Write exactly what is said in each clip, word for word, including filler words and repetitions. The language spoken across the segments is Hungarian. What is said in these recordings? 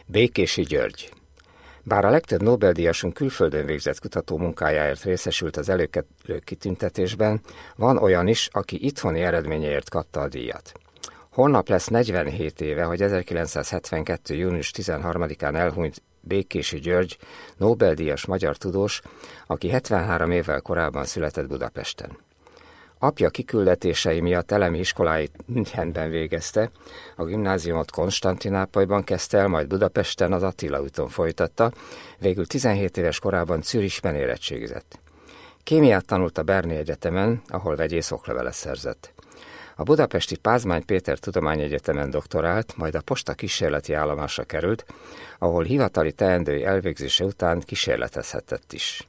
Békési György. Bár a legtöbb Nobel-díjasunk külföldön végzett kutató munkájáért részesült az előkelő kitüntetésben, van olyan is, aki itthoni eredményeért kapta a díjat. Holnap lesz negyvenhét éve, hogy ezerkilencszázhetvenkettő. június tizenharmadikán elhunyt Békési György, Nobel-díjas magyar tudós, aki hetvenhárom évvel korábban született Budapesten. Apja kiküldetései miatt elemi iskoláit Münchenben végezte, a gimnáziumot Konstantinápolyban kezdte el, majd Budapesten az Attila úton folytatta, végül tizenhét éves korában Zürichben érettségizett. Kémiát tanult a Berni Egyetemen, ahol vegyész oklevelet szerzett. A budapesti Pázmány Péter Tudományegyetemen doktorált, majd a posta kísérleti állomásra került, ahol hivatali teendői elvégzése után kísérletezhetett is.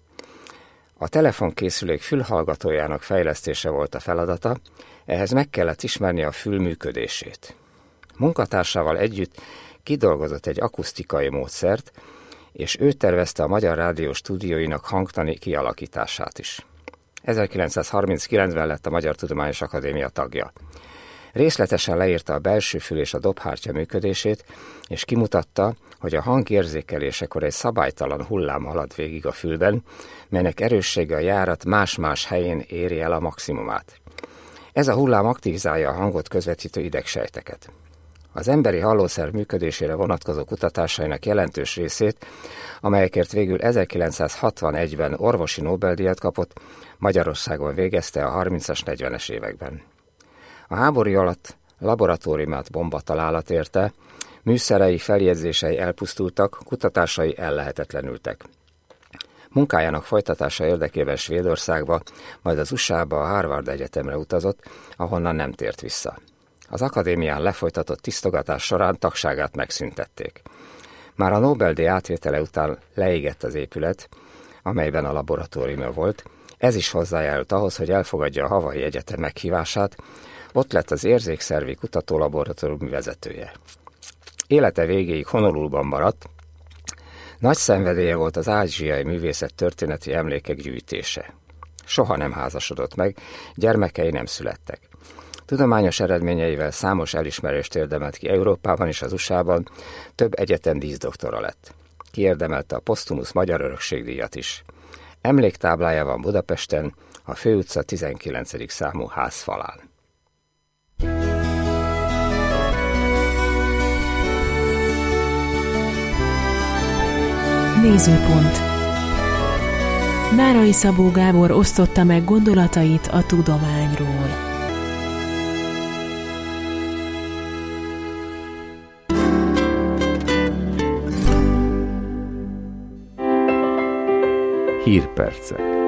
A telefonkészülék fülhallgatójának fejlesztése volt a feladata, ehhez meg kellett ismerni a fül működését. Munkatársával együtt kidolgozott egy akusztikai módszert, és ő tervezte a Magyar Rádió stúdióinak hangtani kialakítását is. ezerkilencszázharminckilencben lett a Magyar Tudományos Akadémia tagja. Részletesen leírta a belső fül és a dobhártya működését, és kimutatta, hogy a hang érzékelésekor egy szabálytalan hullám halad végig a fülben, melynek erőssége a járat más-más helyén éri el a maximumát. Ez a hullám aktivizálja a hangot közvetítő idegsejteket. Az emberi hallószerv működésére vonatkozó kutatásainak jelentős részét, amelyekért végül ezerkilencszázhatvanegyben orvosi Nobel-díjat kapott, Magyarországon végezte a harmincas, negyvenes években. A háború alatt laboratóriumát bombatalálat érte, műszerei, feljegyzései elpusztultak, kutatásai ellehetetlenültek. Munkájának folytatása érdekében Svédországba, majd az u es á-ba a Harvard Egyetemre utazott, ahonnan nem tért vissza. Az akadémián lefolytatott tisztogatás során tagságát megszüntették. Már a Nobel-díj átvétele után leégett az épület, amelyben a laboratóriuma volt. Ez is hozzájárult ahhoz, hogy elfogadja a Hawaii Egyetem meghívását, ott lett az érzékszervi kutatólaboratórium vezetője. Élete végéig Honoluluban maradt, nagy szenvedélye volt az ázsiai művészet történeti emlékek gyűjtése. Soha nem házasodott meg, gyermekei nem születtek. Tudományos eredményeivel számos elismerést érdemelt ki Európában és az u es á-ban, több egyetem díszdoktora lett. Kiérdemelte a posztumusz Magyar Örökségdíjat is. Emléktáblája van Budapesten, a Főutca tizenkilencedik számú házfalán. Nézőpont. Nárai Szabó Gábor osztotta meg gondolatait a tudományról. Hírpercek.